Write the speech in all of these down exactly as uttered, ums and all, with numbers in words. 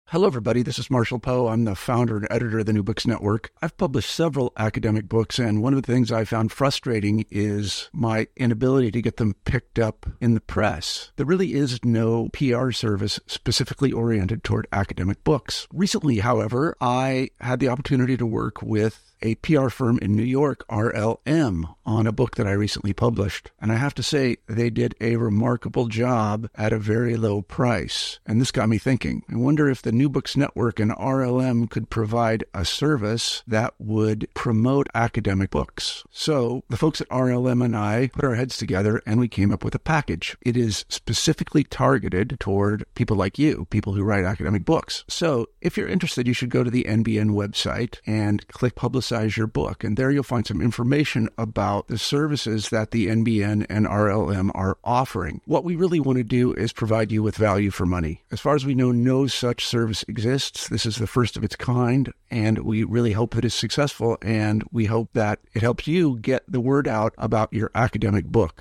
Hello, everybody. This is Marshall Poe. I'm the founder and editor of the New Books Network. I've published several academic books, and one of the things I found frustrating is my inability to get them picked up in the press. There really is no P R service specifically oriented toward academic books. Recently, however, I had the opportunity to work with a P R firm in New York, R L M, on a book that I recently published. And I have to say, they did a remarkable job at a very low price. And this got me thinking. I wonder if the New Books Network and R L M could provide a service that would promote academic books. So the folks at R L M and I put our heads together and we came up with a package. It is specifically targeted toward people like you, people who write academic books. So if you're interested, you should go to the N B N website and click Publicize your book. And there you'll find some information about the services that the N B N and R L M are offering. What we really want to do is provide you with value for money. As far as we know, no such service exists. This is the first of its kind, and we really hope that it's successful, and we hope that it helps you get the word out about your academic book.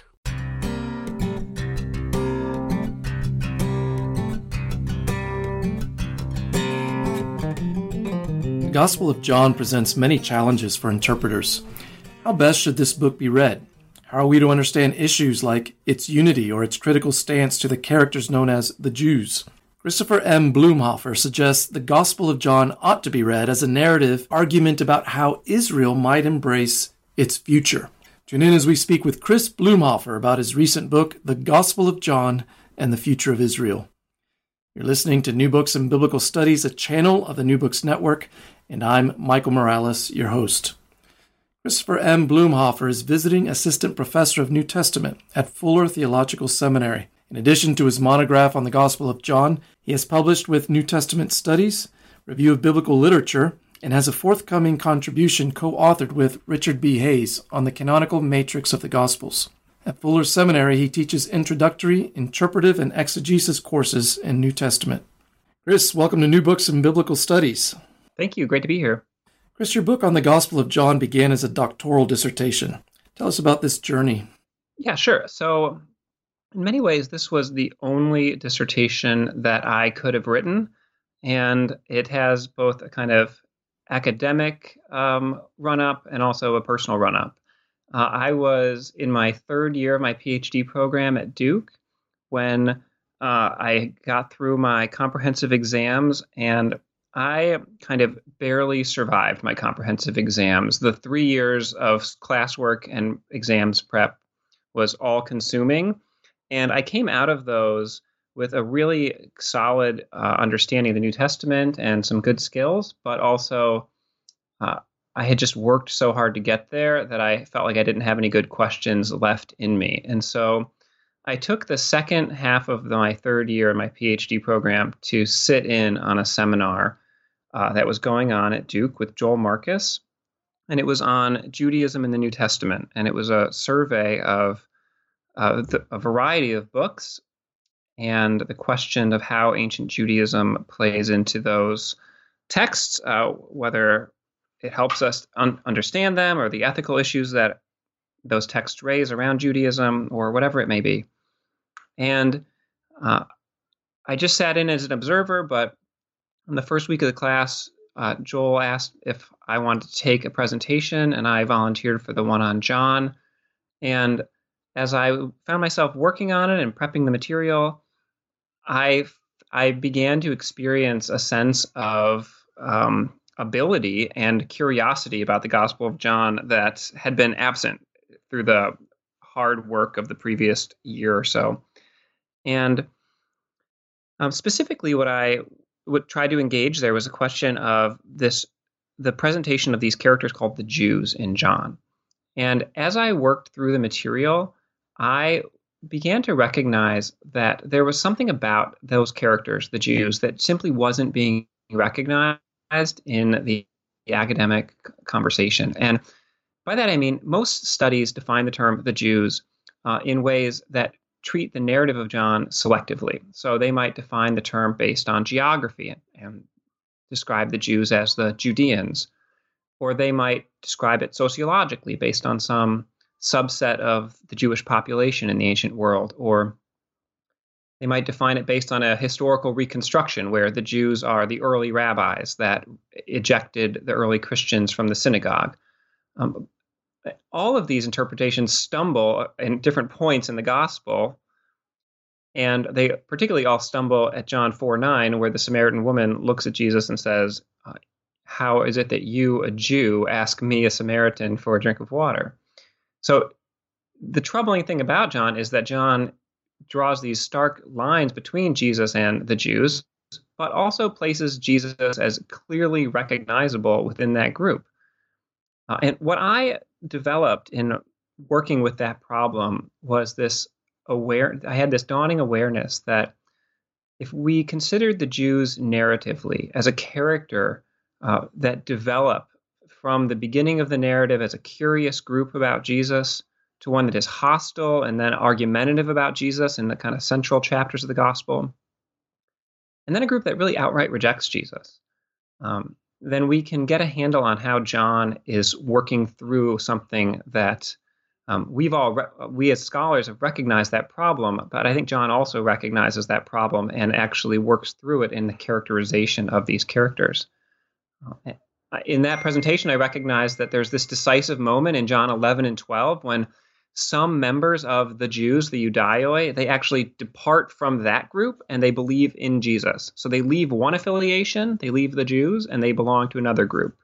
The Gospel of John presents many challenges for interpreters. How best should this book be read? How are we to understand issues like its unity or its critical stance to the characters known as the Jews? Christopher M. Blumhofer suggests the Gospel of John ought to be read as a narrative argument about how Israel might embrace its future. Tune in as we speak with Chris Blumhofer about his recent book, The Gospel of John and the Future of Israel. You're listening to New Books and Biblical Studies, a channel of the New Books Network, and I'm Michael Morales, your host. Christopher M. Blumhofer is visiting assistant professor of New Testament at Fuller Theological Seminary. In addition to his monograph on the Gospel of John, he has published with New Testament Studies, Review of Biblical Literature, and has a forthcoming contribution co-authored with Richard B. Hayes on the canonical matrix of the Gospels. At Fuller Seminary, he teaches introductory, interpretive, and exegesis courses in New Testament. Chris, welcome to New Books and Biblical Studies. Thank you. Great to be here. Chris, your book on the Gospel of John began as a doctoral dissertation. Tell us about this journey. Yeah, sure. So in many ways, this was the only dissertation that I could have written, and it has both a kind of academic um, run-up and also a personal run-up. Uh, I was in my third year of my PhD program at Duke when uh, I got through my comprehensive exams, and I kind of barely survived my comprehensive exams. The three years of classwork and exams prep was all consuming. And I came out of those with a really solid uh, understanding of the New Testament and some good skills, but also uh, I had just worked so hard to get there that I felt like I didn't have any good questions left in me. And so I took the second half of my third year in my PhD program to sit in on a seminar Uh, that was going on at Duke with Joel Marcus, and it was on Judaism in the New Testament, and it was a survey of uh, the, a variety of books and the question of how ancient Judaism plays into those texts, uh, whether it helps us un- understand them or the ethical issues that those texts raise around Judaism or whatever it may be. And uh, I just sat in as an observer, but in the first week of the class, uh, Joel asked if I wanted to take a presentation, and I volunteered for the one on John. And as I found myself working on it and prepping the material, I I began to experience a sense of um, ability and curiosity about the Gospel of John that had been absent through the hard work of the previous year or so. And um, specifically, what I would try to engage there was a question of this, the presentation of these characters called the Jews in John. And as I worked through the material, I began to recognize that there was something about those characters, the Jews, that simply wasn't being recognized in the academic conversation. And by that, I mean, most studies define the term the Jews uh, in ways that treat the narrative of John selectively. So they might define the term based on geography and, and describe the Jews as the Judeans, or they might describe it sociologically based on some subset of the Jewish population in the ancient world, or They might define it based on a historical reconstruction where the Jews are the early rabbis that ejected the early Christians from the synagogue. Um, all of these interpretations stumble in different points in the gospel, and they particularly all stumble at John four nine, where the Samaritan woman looks at Jesus and says, "How is it that you, a Jew, ask me, a Samaritan, for a drink of water?" So the troubling thing about John is that John draws these stark lines between Jesus and the Jews, but also places Jesus as clearly recognizable within that group. Uh, and what I developed in working with that problem was this aware, I had this dawning awareness that if we considered the Jews narratively as a character uh, that develop from the beginning of the narrative as a curious group about Jesus to one that is hostile and then argumentative about Jesus in the kind of central chapters of the gospel, and then a group that really outright rejects Jesus, um, then we can get a handle on how John is working through something that um, we've all, re- we as scholars have recognized that problem, but I think John also recognizes that problem and actually works through it in the characterization of these characters. Uh, in that presentation, I recognized that there's this decisive moment in John eleven and twelve when some members of the Jews, the Judaioi, they actually depart from that group and they believe in Jesus. So they leave one affiliation, they leave the Jews, and they belong to another group.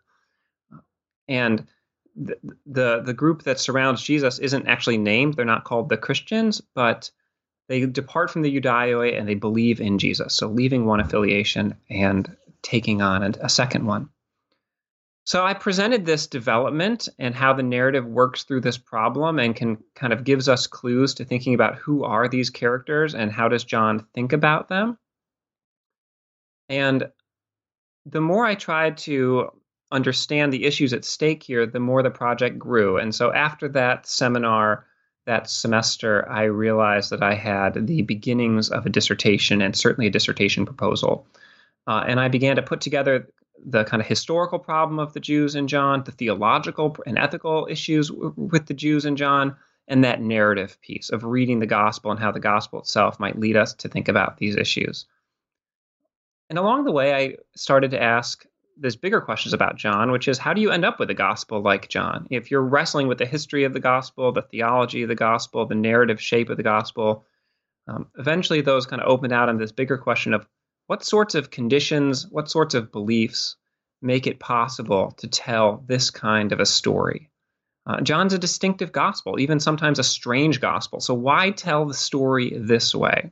And the, the, the group that surrounds Jesus isn't actually named. They're not called the Christians, but they depart from the Judaioi and they believe in Jesus. So leaving one affiliation and taking on a, a second one. So I presented this development and how the narrative works through this problem and can kind of gives us clues to thinking about who are these characters and how does John think about them. And the more I tried to understand the issues at stake here, the more the project grew. And so after that seminar, that semester, I realized that I had the beginnings of a dissertation and certainly a dissertation proposal. Uh, and I began to put together the kind of historical problem of the Jews in John, the theological and ethical issues w- with the Jews in John, and that narrative piece of reading the gospel and how the gospel itself might lead us to think about these issues. And along the way, I started to ask these bigger questions about John, which is, how do you end up with a gospel like John? If you're wrestling with the history of the gospel, the theology of the gospel, the narrative shape of the gospel, um, eventually those kind of opened out on this bigger question of what sorts of conditions, what sorts of beliefs make it possible to tell this kind of a story? Uh, John's a distinctive gospel, even sometimes a strange gospel. So why tell the story this way?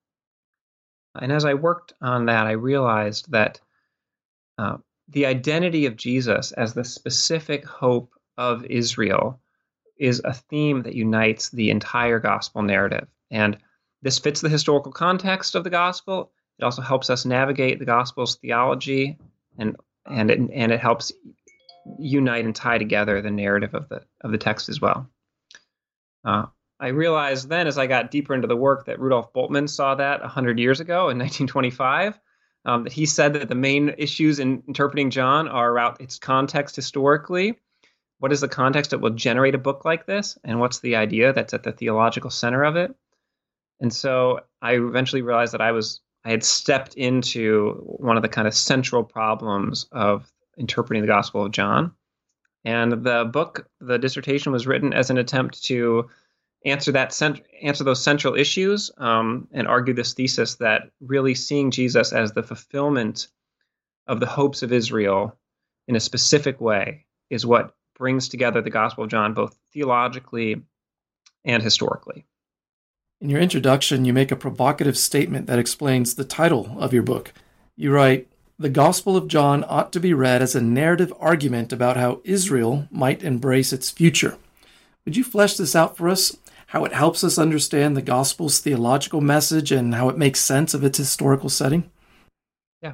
And as I worked on that, I realized that uh, the identity of Jesus as the specific hope of Israel is a theme that unites the entire gospel narrative. And this fits the historical context of the gospel. It also helps us navigate the gospel's theology, and and it, and it helps unite and tie together the narrative of the of the text as well. Uh, I realized then, as I got deeper into the work, that Rudolf Bultmann saw that one hundred years ago in nineteen twenty-five. Um, that he said that the main issues in interpreting John are about its context historically. What is the context that will generate a book like this? And what's the idea that's at the theological center of it? And so I eventually realized that I was I had stepped into one of the kind of central problems of interpreting the Gospel of John. And the book, the dissertation, was written as an attempt to answer that cent- answer those central issues um, and argue this thesis that really seeing Jesus as the fulfillment of the hopes of Israel in a specific way is what brings together the Gospel of John both theologically and historically. In your introduction, you make a provocative statement that explains the title of your book. You write, "The Gospel of John ought to be read as a narrative argument about how Israel might embrace its future." Would you flesh this out for us? How it helps us understand the Gospel's theological message and how it makes sense of its historical setting? Yeah.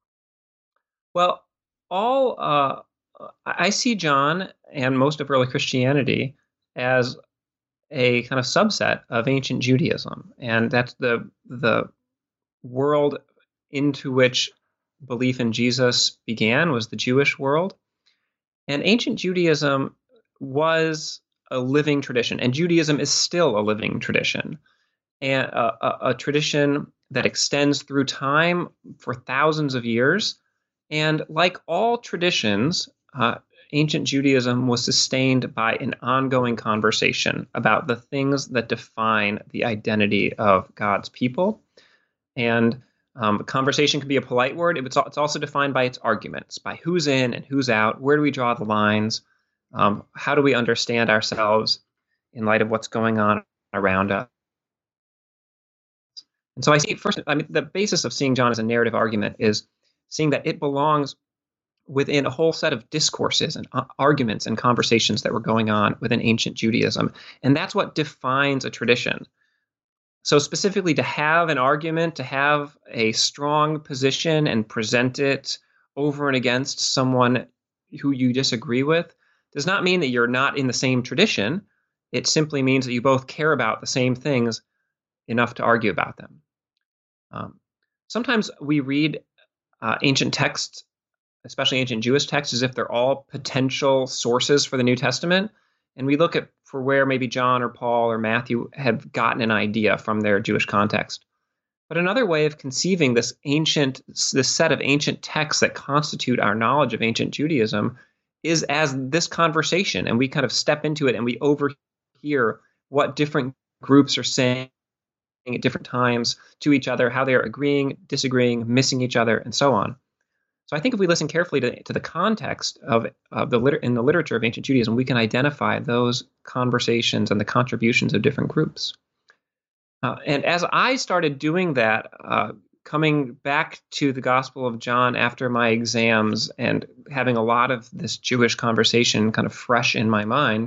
Well, all uh, I see John and most of early Christianity as a kind of subset of ancient Judaism, and that's the the world into which belief in Jesus began was the Jewish world. And ancient Judaism was a living tradition, and Judaism is still a living tradition. and a, a, a tradition that extends through time for thousands of years. And like all traditions, uh, ancient Judaism was sustained by an ongoing conversation about the things that define the identity of God's people. And um, conversation can be a polite word. It's, it's also defined by its arguments, by who's in and who's out, where do we draw the lines, um, how do we understand ourselves in light of what's going on around us. And so I see first, I mean, the basis of seeing John as a narrative argument is seeing that it belongs within a whole set of discourses and uh, arguments and conversations that were going on within ancient Judaism. And that's what defines a tradition. So specifically, to have an argument, to have a strong position and present it over and against someone who you disagree with does not mean that you're not in the same tradition. It simply means that you both care about the same things enough to argue about them. Um, sometimes we read uh, ancient texts, especially ancient Jewish texts, as if they're all potential sources for the New Testament. And we look at for where maybe John or Paul or Matthew have gotten an idea from their Jewish context. But another way of conceiving this ancient, this set of ancient texts that constitute our knowledge of ancient Judaism is as this conversation, and we kind of step into it and we overhear what different groups are saying at different times to each other, how they are agreeing, disagreeing, missing each other, and so on. So I think if we listen carefully to, to the context of, of the liter- in the literature of ancient Judaism, we can identify those conversations and the contributions of different groups. Uh, and as I started doing that, uh, coming back to the Gospel of John after my exams and having a lot of this Jewish conversation kind of fresh in my mind,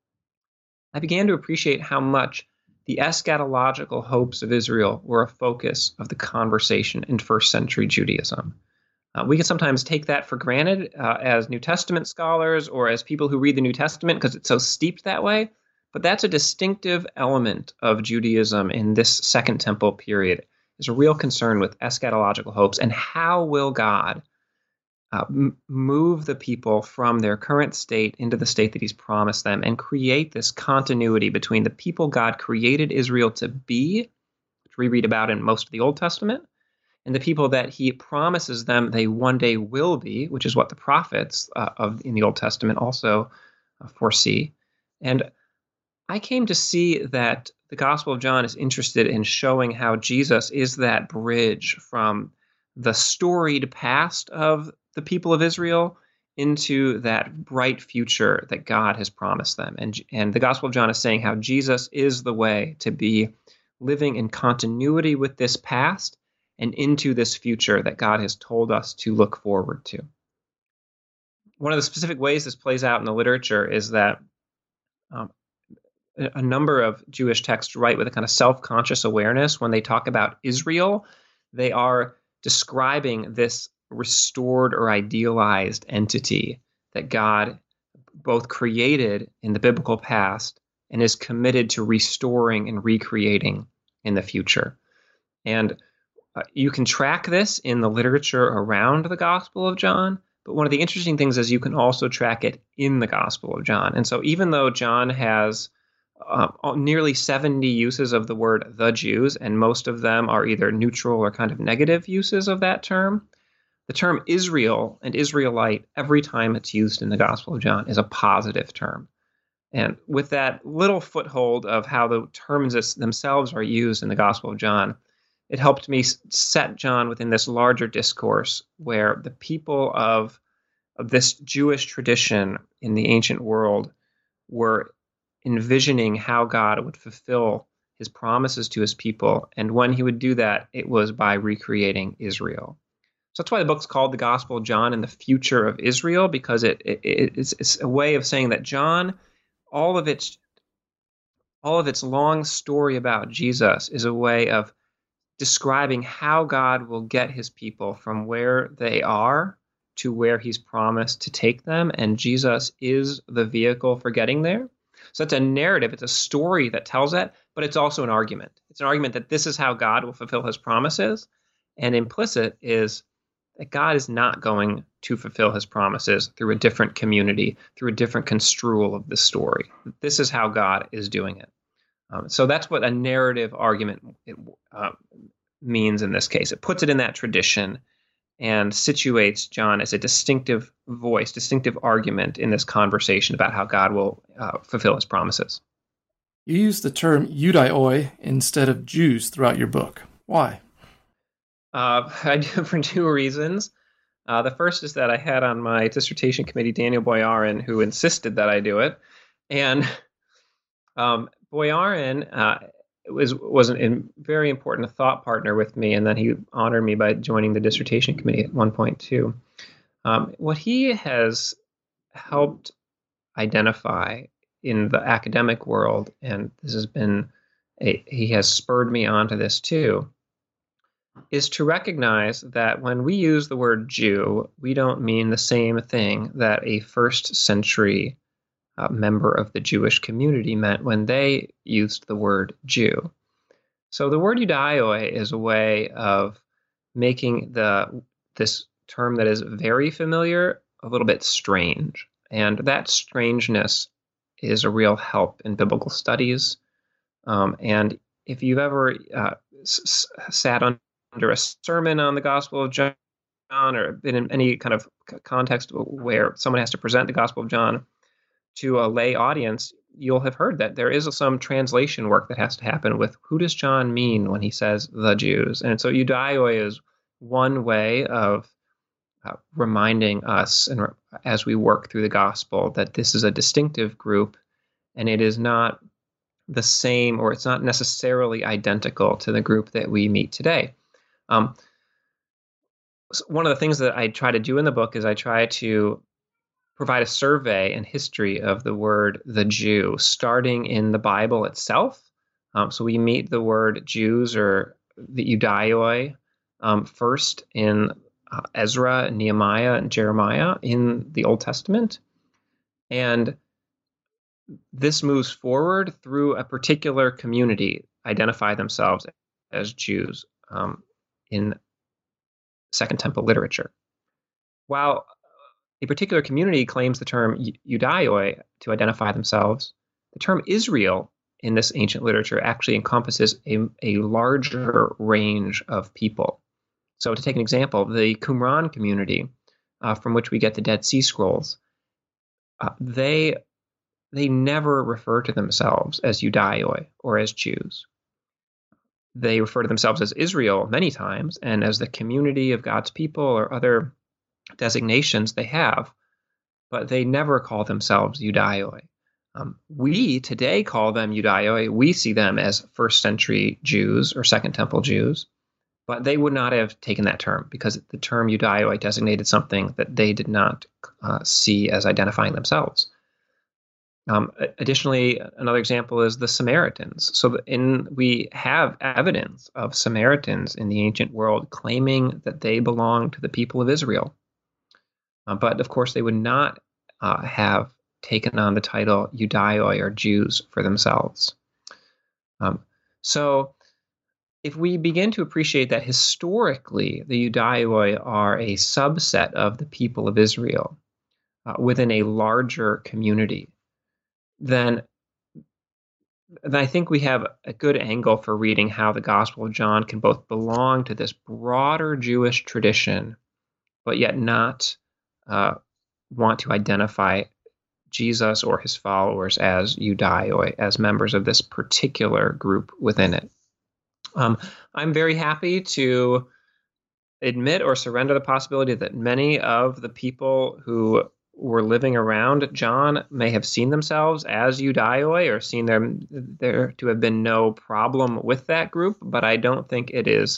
I began to appreciate how much the eschatological hopes of Israel were a focus of the conversation in first century Judaism. Uh, we can sometimes take that for granted uh, as New Testament scholars or as people who read the New Testament because it's so steeped that way. But that's a distinctive element of Judaism in this Second Temple period. There's a real concern with eschatological hopes and how will God uh, m- move the people from their current state into the state that he's promised them and create this continuity between the people God created Israel to be, which we read about in most of the Old Testament, and the people that he promises them they one day will be, which is what the prophets uh, of in the Old Testament also uh, foresee. And I came to see that the Gospel of John is interested in showing how Jesus is that bridge from the storied past of the people of Israel into that bright future that God has promised them. And, and the Gospel of John is saying how Jesus is the way to be living in continuity with this past and into this future that God has told us to look forward to. One of the specific ways this plays out in the literature is that um, a number of Jewish texts write with a kind of self-conscious awareness. When they talk about Israel, they are describing this restored or idealized entity that God both created in the biblical past and is committed to restoring and recreating in the future. And Uh, you can track this in the literature around the Gospel of John, but one of the interesting things is you can also track it in the Gospel of John. And so even though John has uh, nearly seventy uses of the word the Jews, and most of them are either neutral or kind of negative uses of that term, the term Israel and Israelite, every time it's used in the Gospel of John, is a positive term. And with that little foothold of how the terms themselves are used in the Gospel of John, it helped me set John within this larger discourse where the people of, of this Jewish tradition in the ancient world were envisioning how God would fulfill his promises to his people. And when he would do that, it was by recreating Israel. So that's why the book's called The Gospel of John and the Future of Israel, because it, it it's, it's a way of saying that John, all of its all of its long story about Jesus is a way of describing how God will get his people from where they are to where he's promised to take them. And Jesus is the vehicle for getting there. So it's a narrative. It's a story that tells that, but it's also an argument. It's an argument that this is how God will fulfill his promises. And implicit is that God is not going to fulfill his promises through a different community, through a different construal of the story. This is how God is doing it. Um, so that's what a narrative argument it, uh, means in this case. It puts it in that tradition and situates John as a distinctive voice, distinctive argument in this conversation about how God will uh, fulfill his promises. You use the term Judaioi instead of Jews throughout your book. Why? Uh, I do it for two reasons. Uh, the first is that I had on my dissertation committee Daniel Boyarin, who insisted that I do it. And um, Boyarin uh, was, was a very important thought partner with me, and then he honored me by joining the dissertation committee at one point too. Um, what he has helped identify in the academic world, and this has been, a, he has spurred me onto this too, is to recognize that when we use the word Jew, we don't mean the same thing that a first century uh, member of the Jewish community meant when they used the word Jew. So the word Judaioi is a way of making the this term that is very familiar a little bit strange. And that strangeness is a real help in biblical studies. Um, and if you've ever uh, s- sat on, under a sermon on the Gospel of John or been in any kind of context where someone has to present the Gospel of John to a lay audience, you'll have heard that there is some translation work that has to happen with who does John mean when he says the Jews. And so Judaioi is one way of uh, reminding us, and as we work through the Gospel, that this is a distinctive group and it is not the same, or it's not necessarily identical to the group that we meet today. Um, so one of the things that I try to do in the book is I try to provide a survey and history of the word the Jew, starting in the Bible itself. Um, so we meet the word Jews, or the Judaioi, um, first in uh, Ezra, and Nehemiah, and Jeremiah in the Old Testament. And this moves forward through a particular community, identify themselves as Jews um, in Second Temple literature. While a particular community claims the term Judaioi to identify themselves, the term Israel in this ancient literature actually encompasses a, a larger range of people. So to take an example, the Qumran community, uh, from which we get the Dead Sea Scrolls, uh, they they never refer to themselves as Judaioi or as Jews. They refer to themselves as Israel many times, and as the community of God's people or other designations they have, but they never call themselves Judaioi. Um, we today call them Judaioi. We see them as first century Jews or Second Temple Jews, but they would not have taken that term because the term Judaioi designated something that they did not uh, see as identifying themselves. Um, additionally, another example is the Samaritans. So in, we have evidence of Samaritans in the ancient world claiming that they belong to the people of Israel. Uh, but of course, they would not uh, have taken on the title Judaioi or Jews for themselves. Um, so if we begin to appreciate that historically the Judaioi are a subset of the people of Israel uh, within a larger community, then, then I think we have a good angle for reading how the Gospel of John can both belong to this broader Jewish tradition, but yet not uh, want to identify Jesus or his followers as Judaioi, as members of this particular group within it. Um, I'm very happy to admit or surrender the possibility that many of the people who were living around John may have seen themselves as Judaioi or seen them there to have been no problem with that group, but I don't think it is,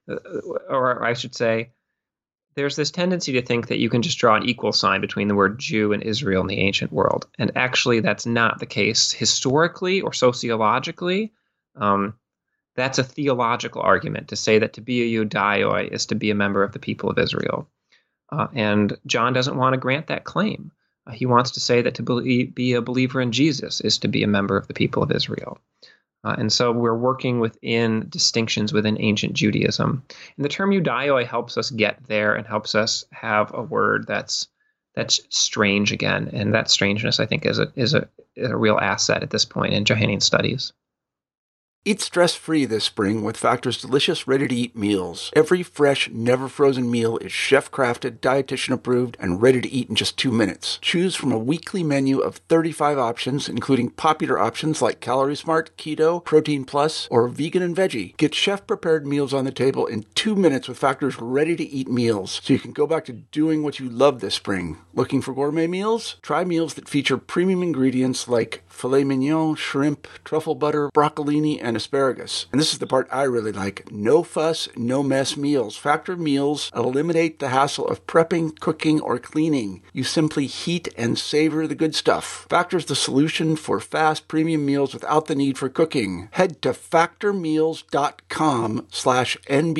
or I should say, there's this tendency to think that you can just draw an equal sign between the word Jew and Israel in the ancient world. And actually, that's not the case historically or sociologically. Um, that's a theological argument to say that to be a Judaioi is to be a member of the people of Israel. Uh, and John doesn't want to grant that claim. Uh, he wants to say that to believe, be a believer in Jesus is to be a member of the people of Israel. Uh, and so we're working within distinctions within ancient Judaism. And the term Judaioi helps us get there and helps us have a word that's that's strange again. And that strangeness, I think, is a is a, is a real asset at this point in Johannine studies. Eat stress-free this spring with Factor's delicious, ready-to-eat meals. Every fresh, never-frozen meal is chef-crafted, dietitian-approved, and ready to eat in just two minutes. Choose from a weekly menu of thirty-five options, including popular options like Calorie Smart, Keto, Protein Plus, or Vegan and Veggie. Get chef-prepared meals on the table in two minutes with Factor's ready-to-eat meals, so you can go back to doing what you love this spring. Looking for gourmet meals? Try meals that feature premium ingredients like filet mignon, shrimp, truffle butter, broccolini, and asparagus. And this is the part I really like. No fuss, no mess meals. Factor meals eliminate the hassle of prepping, cooking, or cleaning. You simply heat and savor the good stuff. Factor's the solution for fast premium meals without the need for cooking. Head to factormeals.com slash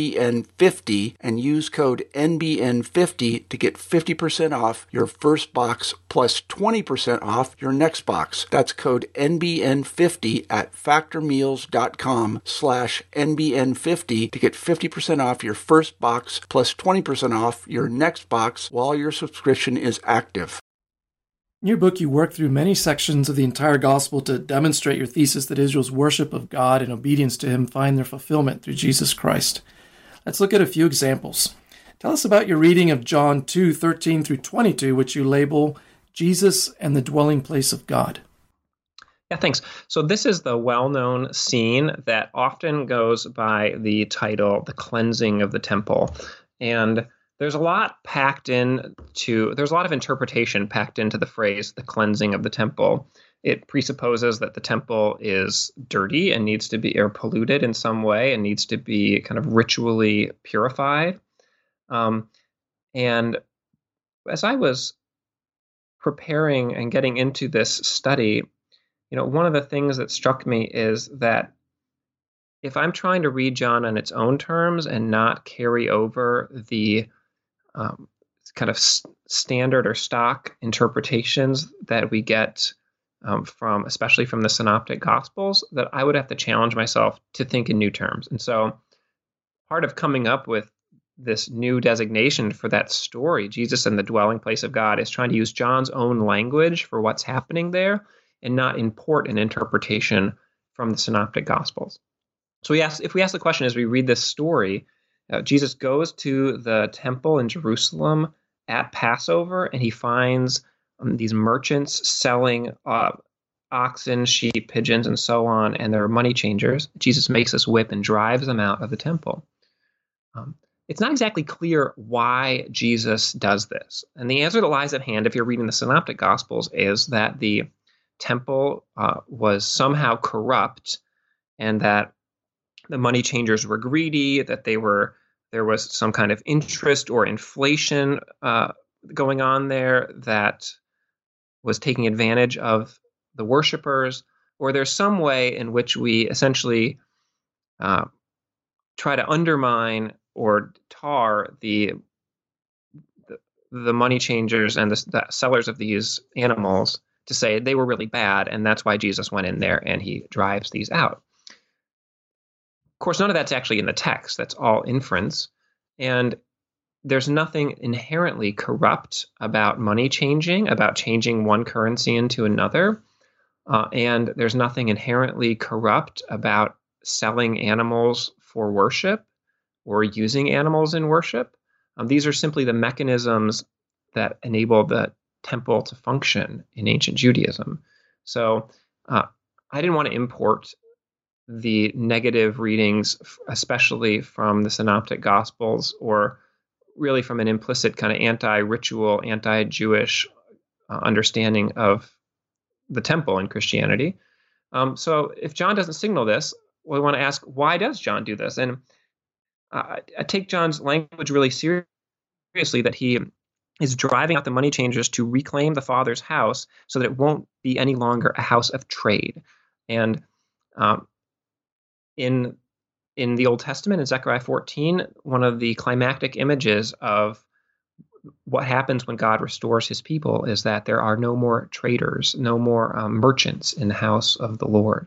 NBN50 and use code N B N fifty to get fifty percent off your first box plus twenty percent off your next box. That's code N B N fifty at factormeals.com slash N B N fifty to get fifty percent off your first box plus twenty percent off your next box while your subscription is active. In your book, you work through many sections of the entire gospel to demonstrate your thesis that Israel's worship of God and obedience to him find their fulfillment through Jesus Christ. Let's look at a few examples. Tell us about your reading of John two thirteen through twenty-two, which you label Jesus and the dwelling place of God. Yeah, thanks. So this is the well-known scene that often goes by the title, The Cleansing of the Temple. And there's a lot packed in to, there's a lot of interpretation packed into the phrase, the cleansing of the temple. It presupposes that the temple is dirty and needs to be, or polluted in some way and needs to be kind of ritually purified. Um, and as I was preparing and getting into this study, you know, one of the things that struck me is that if I'm trying to read John on its own terms and not carry over the um, kind of s- standard or stock interpretations that we get um, from, especially from the Synoptic Gospels, that I would have to challenge myself to think in new terms. And so part of coming up with this new designation for that story, Jesus and the dwelling place of God, is trying to use John's own language for what's happening there and not import an interpretation from the Synoptic Gospels. So we ask, if we ask the question as we read this story, uh, Jesus goes to the temple in Jerusalem at Passover, and he finds um, these merchants selling uh, oxen, sheep, pigeons, and so on, and they're money changers. Jesus makes this whip and drives them out of the temple. Um, it's not exactly clear why Jesus does this. And the answer that lies at hand, if you're reading the Synoptic Gospels, is that the temple uh, was somehow corrupt, and that the money changers were greedy, that they were there was some kind of interest or inflation uh, going on there that was taking advantage of the worshipers, or there's some way in which we essentially uh, try to undermine or tar the the, the money changers and the, the sellers of these animals, to say they were really bad, and that's why Jesus went in there and he drives these out. Of course, none of that's actually in the text. That's all inference. And there's nothing inherently corrupt about money changing, about changing one currency into another. Uh, and there's nothing inherently corrupt about selling animals for worship or using animals in worship. Um, these are simply the mechanisms that enable the temple to function in ancient Judaism. So uh, I didn't want to import the negative readings, especially from the Synoptic Gospels, or really from an implicit kind of anti-ritual, anti-Jewish uh, understanding of the temple in Christianity. Um, so if John doesn't signal this, we want to ask, why does John do this? And uh, I take John's language really seriously, that he is driving out the money changers to reclaim the Father's house so that it won't be any longer a house of trade. And um, in in the Old Testament, in Zechariah fourteen, one of the climactic images of what happens when God restores his people is that there are no more traders, no more um, merchants in the house of the Lord.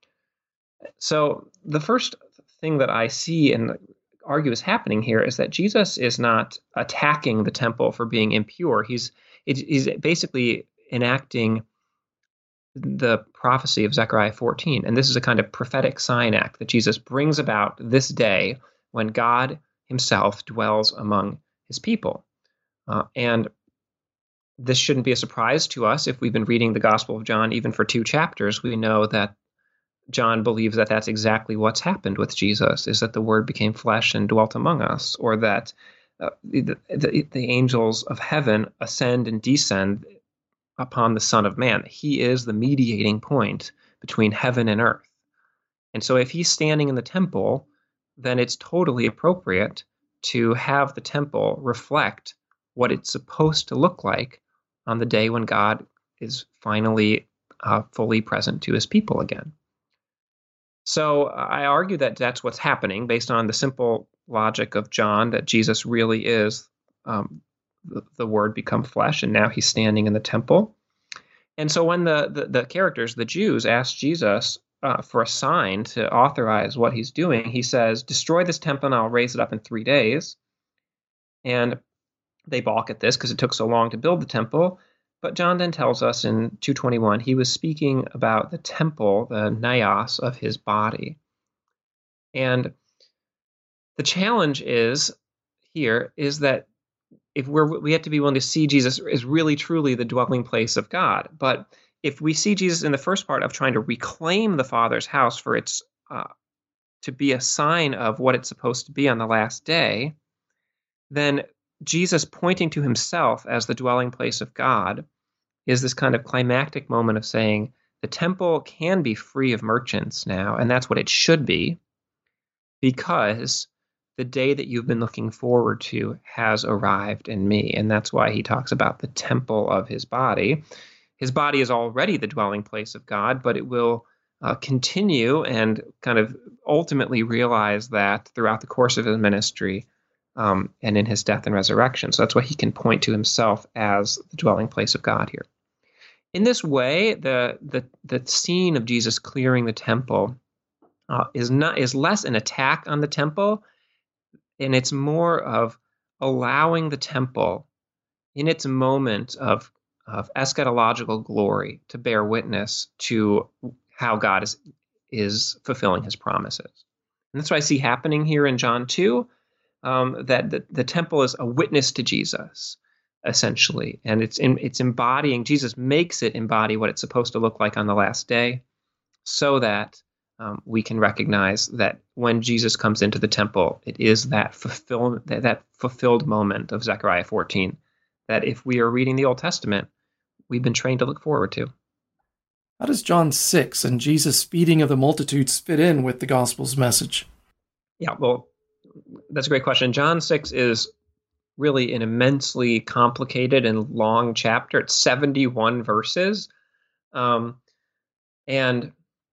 So the first thing that I see and argue is happening here is that Jesus is not attacking the temple for being impure. He's he's basically enacting the prophecy of Zechariah fourteen. And this is a kind of prophetic sign act that Jesus brings about this day when God himself dwells among his people. Uh, and this shouldn't be a surprise to us. If we've been reading the Gospel of John even for two chapters, we know that John believes that that's exactly what's happened with Jesus, is that the Word became flesh and dwelt among us, or that uh, the, the, the angels of heaven ascend and descend upon the Son of Man. He is the mediating point between heaven and earth. And so if he's standing in the temple, then it's totally appropriate to have the temple reflect what it's supposed to look like on the day when God is finally uh, fully present to his people again. So I argue that that's what's happening based on the simple logic of John, that Jesus really is um, the, the Word become flesh, and now he's standing in the temple. And so when the, the, the characters, the Jews, ask Jesus uh, for a sign to authorize what he's doing, he says, destroy this temple and I'll raise it up in three days. And they balk at this because it took so long to build the temple. But John then tells us in two twenty-one, he was speaking about the temple, the naos of his body. And the challenge is here is that if we're, we have to be willing to see Jesus as really truly the dwelling place of God. But if we see Jesus in the first part of trying to reclaim the Father's house for its uh, to be a sign of what it's supposed to be on the last day, then Jesus pointing to himself as the dwelling place of God is this kind of climactic moment of saying the temple can be free of merchants now, and that's what it should be, because the day that you've been looking forward to has arrived in me. And that's why he talks about the temple of his body. His body is already the dwelling place of God, but it will uh, continue and kind of ultimately realize that throughout the course of his ministry um, and in his death and resurrection. So that's why he can point to himself as the dwelling place of God here. In this way, the the the scene of Jesus clearing the temple uh, is not is less an attack on the temple, and it's more of allowing the temple in its moment of of eschatological glory to bear witness to how God is is fulfilling his promises. And that's what I see happening here in John two, um, that the, the temple is a witness to Jesus, essentially. And it's in, it's embodying, Jesus makes it embody what it's supposed to look like on the last day, so that um, we can recognize that when Jesus comes into the temple, it is that fulfill, that, that fulfilled moment of Zechariah fourteen, that if we are reading the Old Testament, we've been trained to look forward to. How does John six and Jesus' feeding of the multitudes fit in with the gospel's message? Yeah, well, that's a great question. John six is really an immensely complicated and long chapter. It's seventy-one verses. Um, and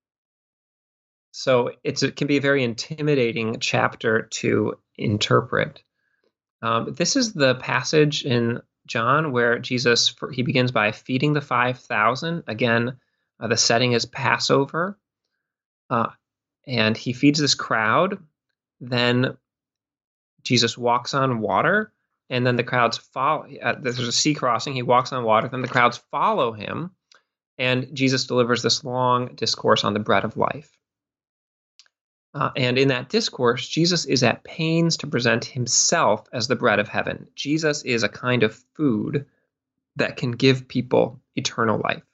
so it's, it can be a very intimidating chapter to interpret. Um, this is the passage in John where Jesus, he begins by feeding the five thousand. Again, uh, the setting is Passover. Uh, and he feeds this crowd. Then Jesus walks on water. And then the crowds follow. Uh, there's a sea crossing. He walks on water. Then the crowds follow him. And Jesus delivers this long discourse on the bread of life. Uh, and in that discourse, Jesus is at pains to present himself as the bread of heaven. Jesus is a kind of food that can give people eternal life.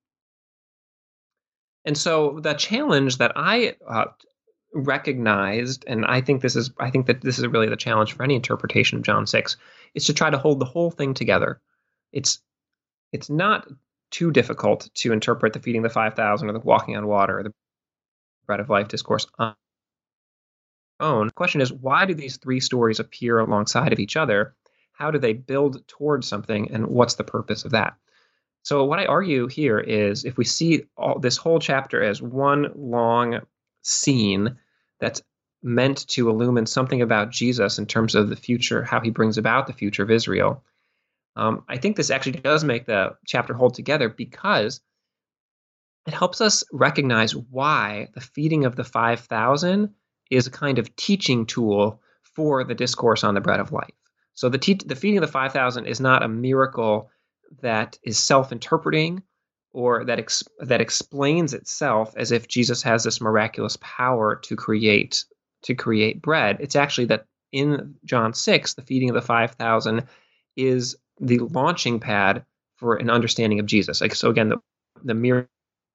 And so the challenge that I uh, recognized, and I think this is, I think that this is really the challenge for any interpretation of John six, is to try to hold the whole thing together. It's it's not too difficult to interpret the feeding the five thousand or the walking on water or the bread of life discourse on own. The question is, why do these three stories appear alongside of each other? How do they build towards something, and what's the purpose of that? So what I argue here is, if we see all, this whole chapter as one long scene that's meant to illumine something about Jesus in terms of the future, how he brings about the future of Israel, um, I think this actually does make the chapter hold together, because it helps us recognize why the feeding of the five thousand is a kind of teaching tool for the discourse on the bread of life. So the, te- the feeding of the five thousand is not a miracle that is self-interpreting or that ex- that explains itself as if Jesus has this miraculous power to create to create bread. It's actually that in John six, the feeding of the five thousand is the launching pad for an understanding of Jesus. Like, so again, the, the mere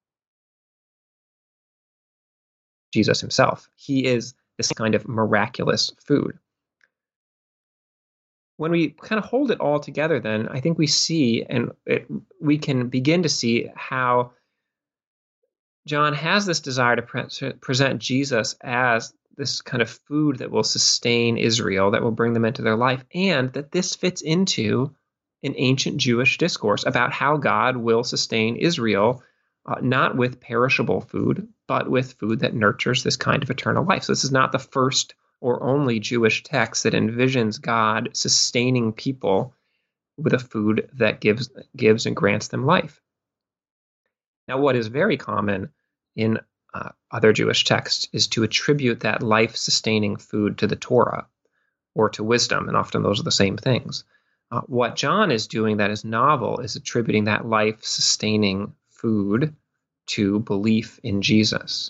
Jesus himself. He is this kind of miraculous food. When we kind of hold it all together, then I think we see, and it, we can begin to see how John has this desire to pre- present Jesus as this kind of food that will sustain Israel, that will bring them into their life, and that this fits into an ancient Jewish discourse about how God will sustain Israel, uh, not with perishable food, but with food that nurtures this kind of eternal life. So this is not the first or only Jewish text that envisions God sustaining people with a food that gives gives and grants them life. Now, what is very common in uh, other Jewish texts is to attribute that life-sustaining food to the Torah or to wisdom, and often those are the same things. Uh, what John is doing that is novel is attributing that life-sustaining food to belief in Jesus.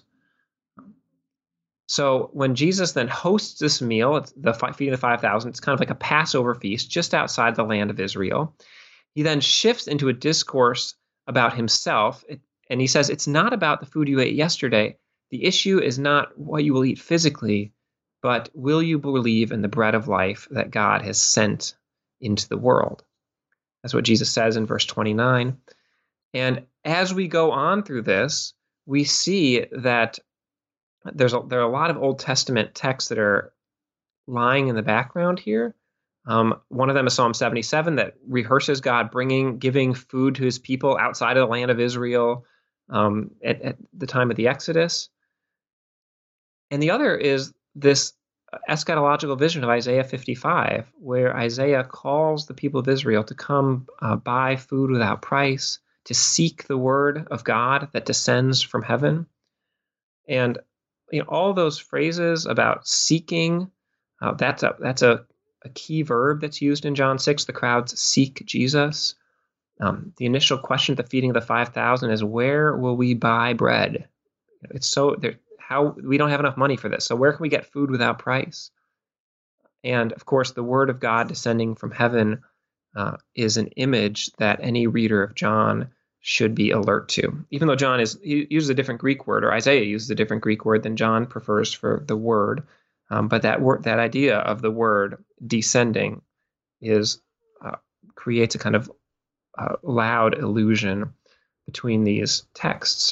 So when Jesus then hosts this meal, it's the feeding of the five thousand, it's kind of like a Passover feast just outside the land of Israel. He then shifts into a discourse about himself, it, and he says, it's not about the food you ate yesterday. The issue is not what you will eat physically, but will you believe in the bread of life that God has sent into the world? That's what Jesus says in verse twenty-nine. And as we go on through this, we see that there's a, there are a lot of Old Testament texts that are lying in the background here. Um, one of them is Psalm seventy-seven that rehearses God bringing, giving food to his people outside of the land of Israel um, at, at the time of the Exodus. And the other is this eschatological vision of Isaiah fifty-five, where Isaiah calls the people of Israel to come uh, buy food without price, to seek the word of God that descends from heaven. And you know, all those phrases about seeking, uh, that's a that's a, a key verb that's used in John six. The crowds seek Jesus. Um, the initial question at the feeding of the five thousand is, where will we buy bread? It's so there, how we don't have enough money for this. So where can we get food without price? And of course, the word of God descending from heaven uh, is an image that any reader of John should be alert to. Even though John is he uses a different Greek word, or Isaiah uses a different Greek word than John prefers for the word, um, but that word, that idea of the word descending, is uh, creates a kind of uh, loud illusion between these texts.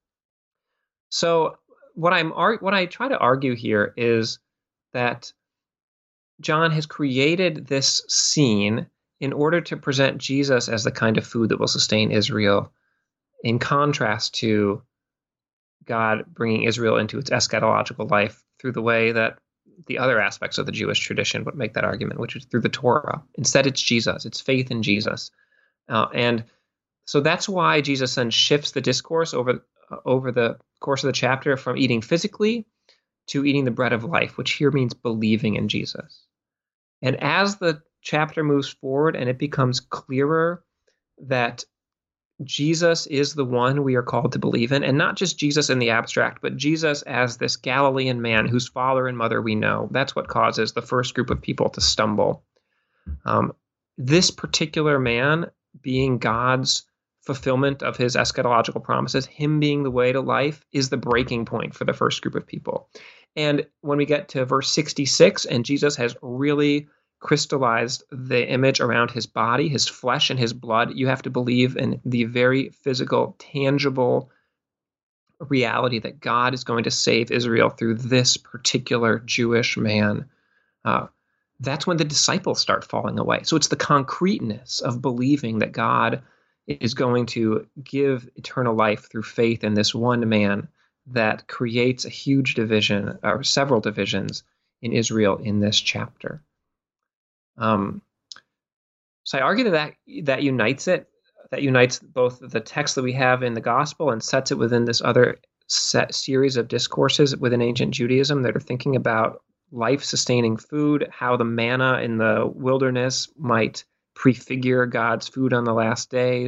So what I'm what I try to argue here is that John has created this scene in order to present Jesus as the kind of food that will sustain Israel, in contrast to God bringing Israel into its eschatological life through the way that the other aspects of the Jewish tradition would make that argument, which is through the Torah. Instead, it's Jesus. It's faith in Jesus. Uh, and so that's why Jesus then shifts the discourse over, uh, over the course of the chapter from eating physically to eating the bread of life, which here means believing in Jesus. And as the chapter moves forward and it becomes clearer that Jesus is the one we are called to believe in, and not just Jesus in the abstract, but Jesus as this Galilean man whose father and mother we know. That's what causes the first group of people to stumble. Um, this particular man being God's fulfillment of his eschatological promises, him being the way to life, is the breaking point for the first group of people. And when we get to verse sixty-six, and Jesus has really crystallized the image around his body, his flesh and his blood, you have to believe in the very physical, tangible reality that God is going to save Israel through this particular Jewish man. Uh, that's when the disciples start falling away. So it's the concreteness of believing that God is going to give eternal life through faith in this one man that creates a huge division, or several divisions, in Israel in this chapter. Um, so I argue that, that that unites it, that unites both the text that we have in the gospel and sets it within this other set series of discourses within ancient Judaism that are thinking about life-sustaining food, how the manna in the wilderness might prefigure God's food on the last days,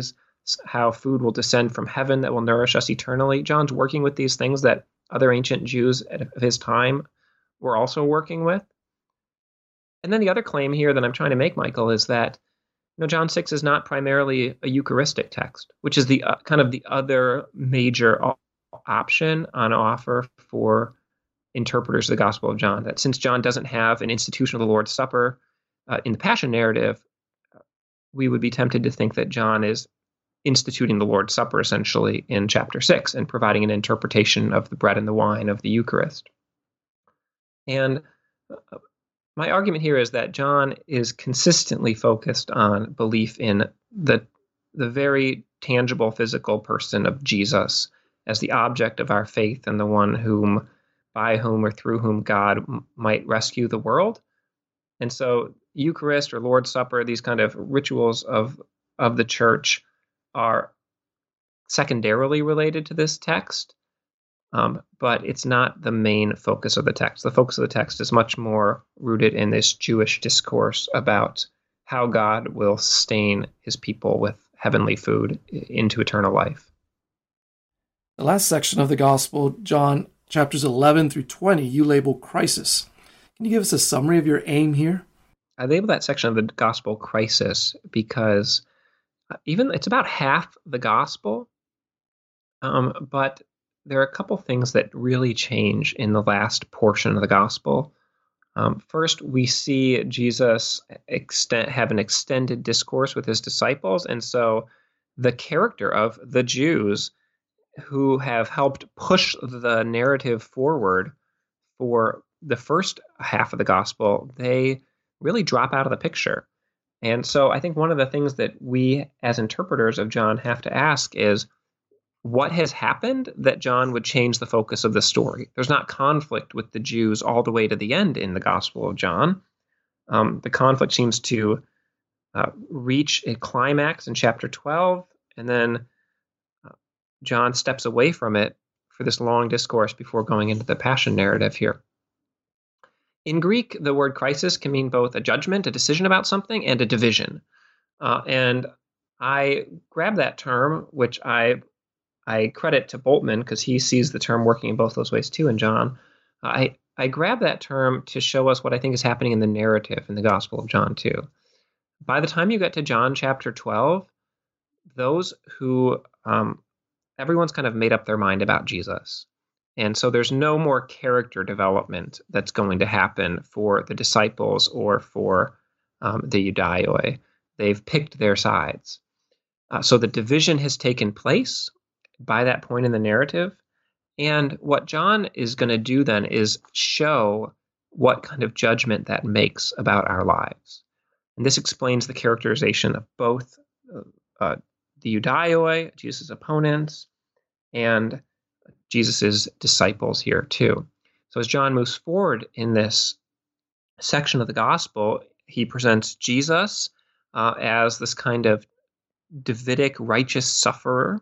how food will descend from heaven that will nourish us eternally. John's working with these things that other ancient Jews of his time were also working with. And then the other claim here that I'm trying to make, Michael, is that you know, John six is not primarily a Eucharistic text, which is the uh, kind of the other major op- option on offer for interpreters of the Gospel of John. That since John doesn't have an institution of the Lord's Supper uh, in the Passion narrative, we would be tempted to think that John is instituting the Lord's Supper essentially in chapter six and providing an interpretation of the bread and the wine of the Eucharist. And uh, my argument here is that John is consistently focused on belief in the, the very tangible physical person of Jesus as the object of our faith and the one whom, by whom or through whom God m- might rescue the world. And so Eucharist or Lord's Supper, these kind of rituals of, of the church are secondarily related to this text. Um, but it's not the main focus of the text. The focus of the text is much more rooted in this Jewish discourse about how God will sustain his people with heavenly food into eternal life. The last section of the Gospel, John chapters eleven through twenty, you label crisis. Can you give us a summary of your aim here? I label that section of the Gospel crisis because even it's about half the Gospel, um, but there are a couple things that really change in the last portion of the Gospel. Um, first, we see Jesus extend, have an extended discourse with his disciples, and so the character of the Jews who have helped push the narrative forward for the first half of the Gospel, they really drop out of the picture. And so I think one of the things that we as interpreters of John have to ask is, what has happened that John would change the focus of the story? There's not conflict with the Jews all the way to the end in the Gospel of John. Um, the conflict seems to uh, reach a climax in chapter twelve, and then uh, John steps away from it for this long discourse before going into the Passion narrative here. In Greek, the word crisis can mean both a judgment, a decision about something, and a division. Uh, and I grab that term, which I I credit to Bultmann because he sees the term working in both those ways too in John. I, I grab that term to show us what I think is happening in the narrative in the Gospel of John too. By the time you get to John chapter twelve, those who, um, everyone's kind of made up their mind about Jesus. And so there's no more character development that's going to happen for the disciples or for um, the Judaioi. They've picked their sides. Uh, so the division has taken place by that point in the narrative. And what John is going to do then is show what kind of judgment that makes about our lives. And this explains the characterization of both uh, the Judaioi, Jesus' opponents, and Jesus' disciples here too. So as John moves forward in this section of the gospel, he presents Jesus uh, as this kind of Davidic righteous sufferer,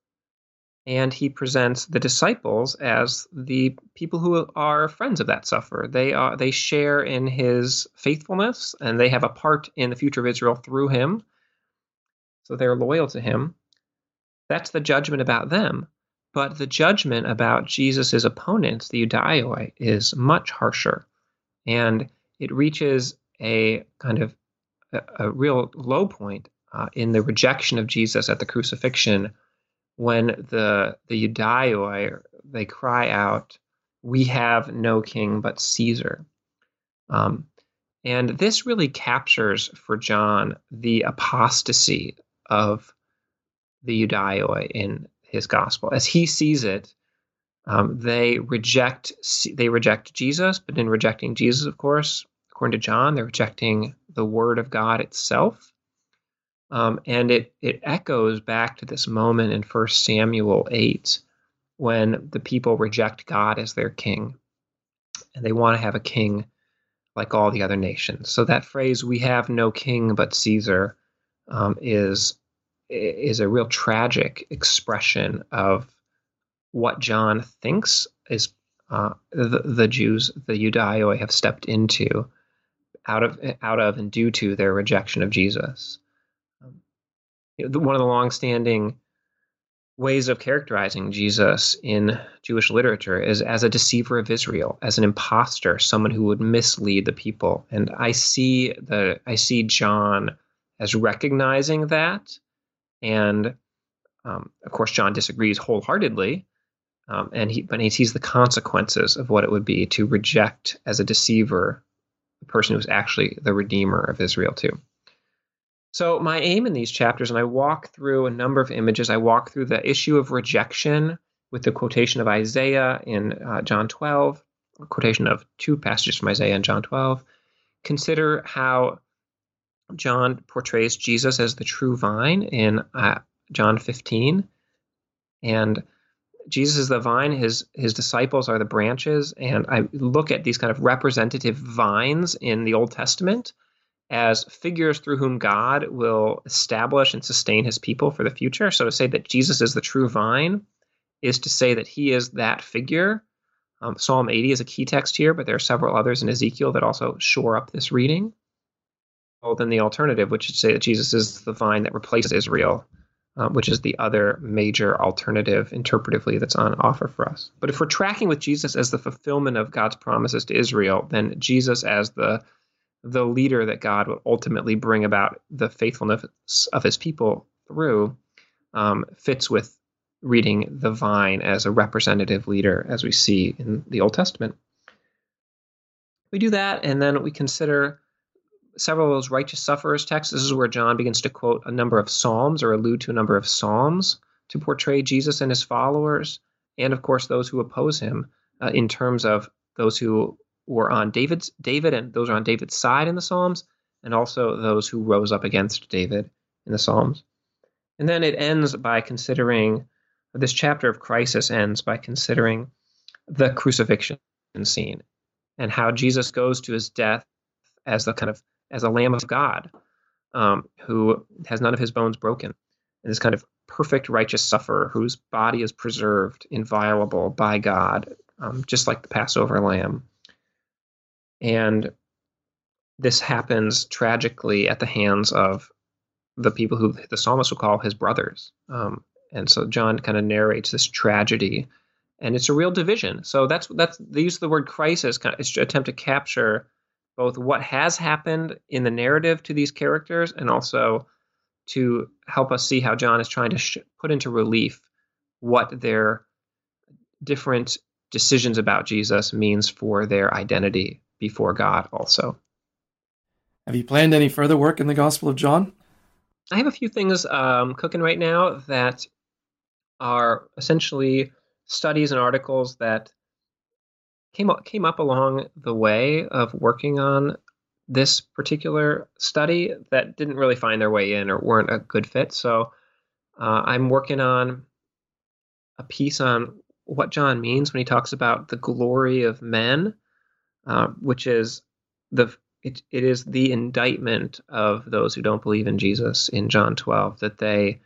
and he presents the disciples as the people who are friends of that sufferer. They are they share in his faithfulness, and they have a part in the future of Israel through him. So they're loyal to him. That's the judgment about them. But the judgment about Jesus' opponents, the Judaioi, is much harsher. And it reaches a kind of a, a real low point uh, in the rejection of Jesus at the crucifixion, when the the Judaioi, they cry out, "We have no king but Caesar." Um, and this really captures for John the apostasy of the Judaioi in his gospel. As he sees it, um, they reject they reject Jesus, but in rejecting Jesus, of course, according to John, they're rejecting the Word of God itself. Um, and it it echoes back to this moment in First Samuel eight when the people reject God as their king, and they want to have a king like all the other nations. So that phrase, "We have no king but Caesar," um, is is a real tragic expression of what John thinks is uh, the, the Jews, the Judaioi, have stepped into out of out of and due to their rejection of Jesus. one of the longstanding ways of characterizing Jesus in Jewish literature is as a deceiver of Israel, as an imposter, someone who would mislead the people. And I see the I see John as recognizing that, and um, of course John disagrees wholeheartedly, um, and he but he sees the consequences of what it would be to reject as a deceiver the person who's actually the Redeemer of Israel too. So my aim in these chapters, and I walk through a number of images, I walk through the issue of rejection with the quotation of Isaiah in uh, John twelve, a quotation of two passages from Isaiah in John twelve. Consider how John portrays Jesus as the true vine in uh, John fifteen. And Jesus is the vine, his, his disciples are the branches. And I look at these kind of representative vines in the Old Testament as figures through whom God will establish and sustain his people for the future. So to say that Jesus is the true vine is to say that he is that figure. Um, Psalm eighty is a key text here, but there are several others in Ezekiel that also shore up this reading. Well, then the alternative, which is to say that Jesus is the vine that replaces Israel, um, which is the other major alternative interpretively that's on offer for us. But if we're tracking with Jesus as the fulfillment of God's promises to Israel, then Jesus as the the leader that God will ultimately bring about the faithfulness of his people through, um, fits with reading the vine as a representative leader, as we see in the Old Testament. We do that, and then we consider several of those righteous sufferers texts. This is where John begins to quote a number of psalms or allude to a number of psalms to portray Jesus and his followers, and of course those who oppose him, uh, in terms of those who were on David's David and those are on David's side in the Psalms, and also those who rose up against David in the Psalms. And then it ends by considering, this chapter of crisis ends by considering the crucifixion scene and how Jesus goes to his death as the kind of as a Lamb of God, um, who has none of his bones broken, and this kind of perfect righteous sufferer whose body is preserved inviolable by God, um, just like the Passover lamb. And this happens tragically at the hands of the people who the psalmist will call his brothers. Um, and so John kind of narrates this tragedy, and it's a real division. So that's that's the use of the word crisis kind of is to attempt to capture both what has happened in the narrative to these characters, and also to help us see how John is trying to sh- put into relief what their different decisions about Jesus means for their identity before God also. Have you planned any further work in the Gospel of John? I have a few things um, cooking right now that are essentially studies and articles that came up, came up along the way of working on this particular study that didn't really find their way in or weren't a good fit. So uh, I'm working on a piece on what John means when he talks about the glory of men, uh, which is the it, it is the indictment of those who don't believe in Jesus in John twelve, that they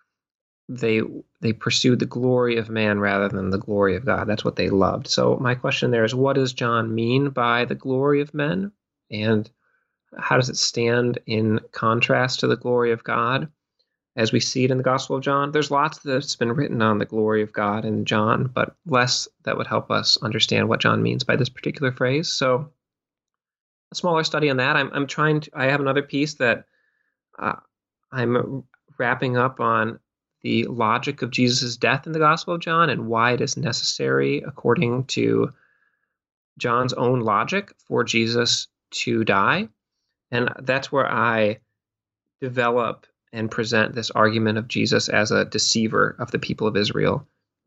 they they pursued the glory of man rather than the glory of God. That's what they loved. So my question there is, what does John mean by the glory of men, and how does it stand in contrast to the glory of God as we see it in the Gospel of John? There's lots that's been written on the glory of God in John, but less that would help us understand what John means by this particular phrase. So a smaller study on that. I'm, I'm trying to, I have another piece that uh, I'm wrapping up on the logic of Jesus' death in the Gospel of John and why it is necessary, according to John's own logic, for Jesus to die. And that's where I develop and present this argument of Jesus as a deceiver of the people of Israel.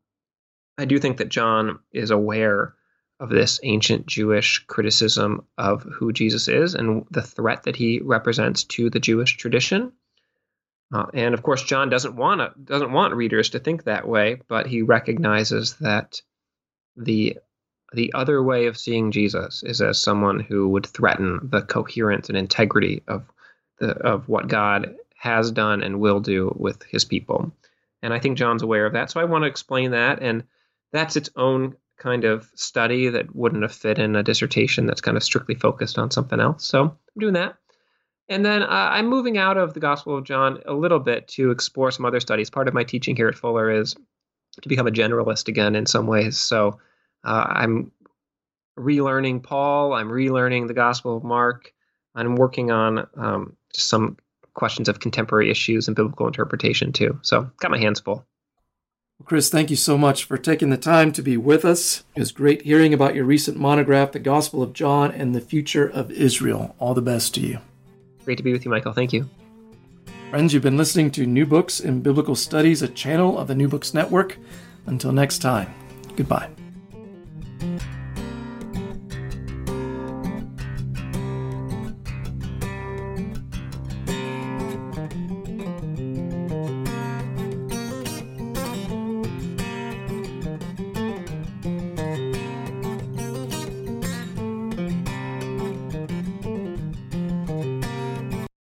I do think that John is aware of this ancient Jewish criticism of who Jesus is and the threat that he represents to the Jewish tradition. Uh, and of course, John doesn't want to, doesn't want readers to think that way, but he recognizes that the the other way of seeing Jesus is as someone who would threaten the coherence and integrity of the of what God has done and will do with his people. And I think John's aware of that. So I want to explain that. And that's its own kind of study that wouldn't have fit in a dissertation that's kind of strictly focused on something else. So I'm doing that. And then uh, I'm moving out of the Gospel of John a little bit to explore some other studies. Part of my teaching here at Fuller is to become a generalist again in some ways. So uh, I'm relearning Paul. I'm relearning the Gospel of Mark. I'm working on um, some questions of contemporary issues and biblical interpretation too. So got my hands full. Well, Chris, thank you so much for taking the time to be with us. It was great hearing about your recent monograph, The Gospel of John and the Future of Israel. All the best to you. Great to be with you, Michael. Thank you. Friends, you've been listening to New Books in Biblical Studies, a channel of the New Books Network. Until next time, goodbye.